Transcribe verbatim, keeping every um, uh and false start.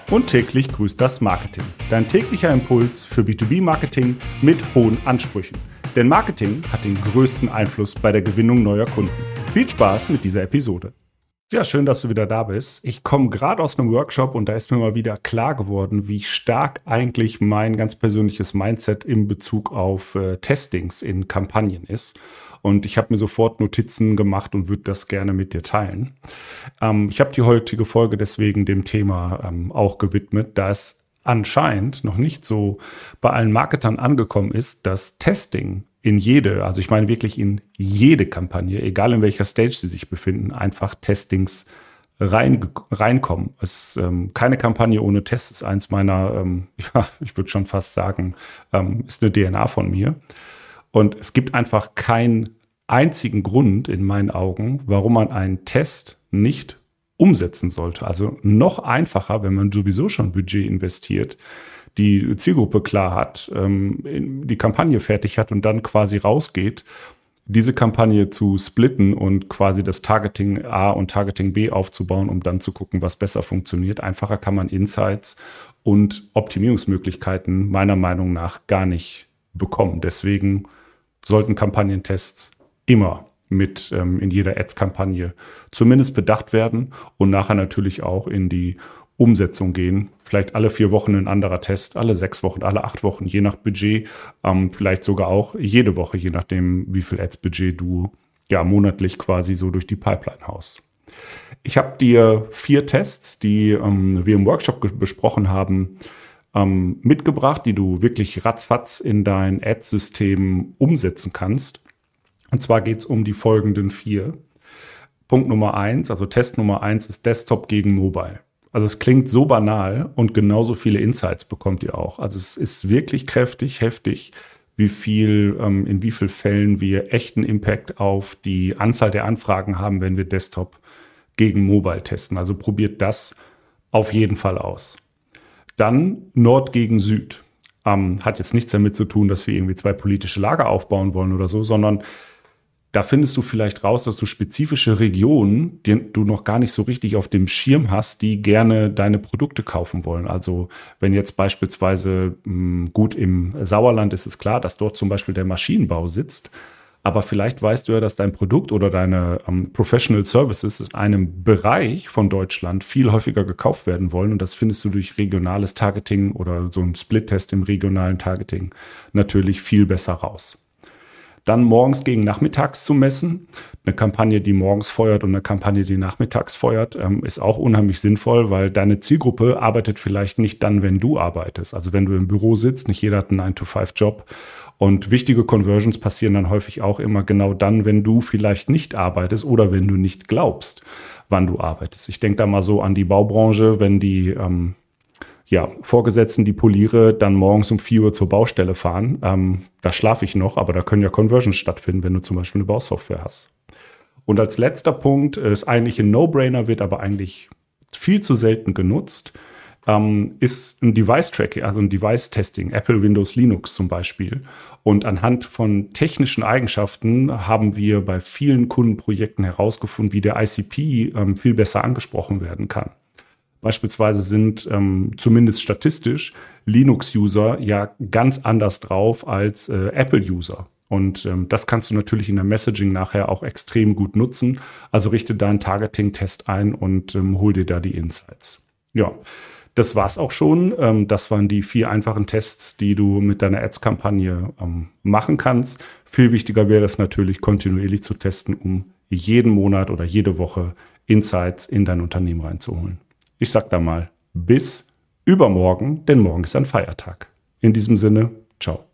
Und täglich grüßt das Marketing. Dein täglicher Impuls für B zwei B-Marketing mit hohen Ansprüchen. Denn Marketing hat den größten Einfluss bei der Gewinnung neuer Kunden. Viel Spaß mit dieser Episode. Ja, schön, dass du wieder da bist. Ich komme gerade aus einem Workshop und da ist mir mal wieder klar geworden, wie stark eigentlich mein ganz persönliches Mindset in Bezug auf äh, Testings in Kampagnen ist. Und ich habe mir sofort Notizen gemacht und würde das gerne mit dir teilen. Ähm, ich habe die heutige Folge deswegen dem Thema ähm, auch gewidmet, da es anscheinend noch nicht so bei allen Marketern angekommen ist, dass Testing in jede, also ich meine wirklich in jede Kampagne, egal in welcher Stage sie sich befinden, einfach Testings rein, reinkommen. Es, ähm, keine Kampagne ohne Tests ist eins meiner, ähm, ja, ich würde schon fast sagen, ähm, ist eine D N A von mir. Und es gibt einfach keinen einzigen Grund in meinen Augen, warum man einen Test nicht umsetzen sollte. Also noch einfacher, wenn man sowieso schon Budget investiert, die Zielgruppe klar hat, die Kampagne fertig hat und dann quasi rausgeht, diese Kampagne zu splitten und quasi das Targeting A und Targeting B aufzubauen, um dann zu gucken, was besser funktioniert. Einfacher kann man Insights und Optimierungsmöglichkeiten meiner Meinung nach gar nicht bekommen. Deswegen sollten Kampagnentests immer mit ähm, in jeder Ads-Kampagne zumindest bedacht werden und nachher natürlich auch in die Umsetzung gehen. Vielleicht alle vier Wochen ein anderer Test, alle sechs Wochen, alle acht Wochen, je nach Budget, ähm, vielleicht sogar auch jede Woche, je nachdem, wie viel Ads-Budget du ja monatlich quasi so durch die Pipeline haust. Ich habe dir vier Tests, die ähm, wir im Workshop ge- besprochen haben, ähm, mitgebracht, die du wirklich ratzfatz in dein Ad-System umsetzen kannst. Und zwar geht es um die folgenden vier. Punkt Nummer eins, also Test Nummer eins ist Desktop gegen Mobile. Also es klingt so banal und genauso viele Insights bekommt ihr auch. Also es ist wirklich kräftig, heftig, wie viel, ähm, in wie vielen Fällen wir echten Impact auf die Anzahl der Anfragen haben, wenn wir Desktop gegen Mobile testen. Also probiert das auf jeden Fall aus. Dann Nord gegen Süd. Ähm, hat jetzt nichts damit zu tun, dass wir irgendwie zwei politische Lager aufbauen wollen oder so, sondern da findest du vielleicht raus, dass du spezifische Regionen, die du noch gar nicht so richtig auf dem Schirm hast, die gerne deine Produkte kaufen wollen. Also wenn jetzt beispielsweise, gut, im Sauerland ist es klar, dass dort zum Beispiel der Maschinenbau sitzt, aber vielleicht weißt du ja, dass dein Produkt oder deine um, Professional Services in einem Bereich von Deutschland viel häufiger gekauft werden wollen und das findest du durch regionales Targeting oder so ein Split-Test im regionalen Targeting natürlich viel besser raus. Dann morgens gegen nachmittags zu messen. Eine Kampagne, die morgens feuert und eine Kampagne, die nachmittags feuert, ist auch unheimlich sinnvoll, weil deine Zielgruppe arbeitet vielleicht nicht dann, wenn du arbeitest. Also wenn du im Büro sitzt, nicht jeder hat einen nine to five Job. Und wichtige Conversions passieren dann häufig auch immer genau dann, wenn du vielleicht nicht arbeitest oder wenn du nicht glaubst, wann du arbeitest. Ich denke da mal so an die Baubranche, wenn die ähm, ja, Vorgesetzten, die Poliere, dann morgens um vier Uhr zur Baustelle fahren. Ähm, da schlafe ich noch, aber da können ja Conversions stattfinden, wenn du zum Beispiel eine Bausoftware hast. Und als letzter Punkt ist eigentlich ein No-Brainer, wird aber eigentlich viel zu selten genutzt, ähm, ist ein Device-Tracking, also ein Device-Testing, Apple, Windows, Linux zum Beispiel. Und anhand von technischen Eigenschaften haben wir bei vielen Kundenprojekten herausgefunden, wie der I C P ähm, viel besser angesprochen werden kann. Beispielsweise sind ähm, zumindest statistisch Linux-User ja ganz anders drauf als äh, Apple-User. Und ähm, das kannst du natürlich in der Messaging nachher auch extrem gut nutzen. Also richte da einen Targeting-Test ein und ähm, hol dir da die Insights. Ja, das war's auch schon. Ähm, das waren die vier einfachen Tests, die du mit deiner Ads-Kampagne ähm, machen kannst. Viel wichtiger wäre es natürlich, kontinuierlich zu testen, um jeden Monat oder jede Woche Insights in dein Unternehmen reinzuholen. Ich sag da mal bis übermorgen, denn morgen ist ein Feiertag. In diesem Sinne, ciao.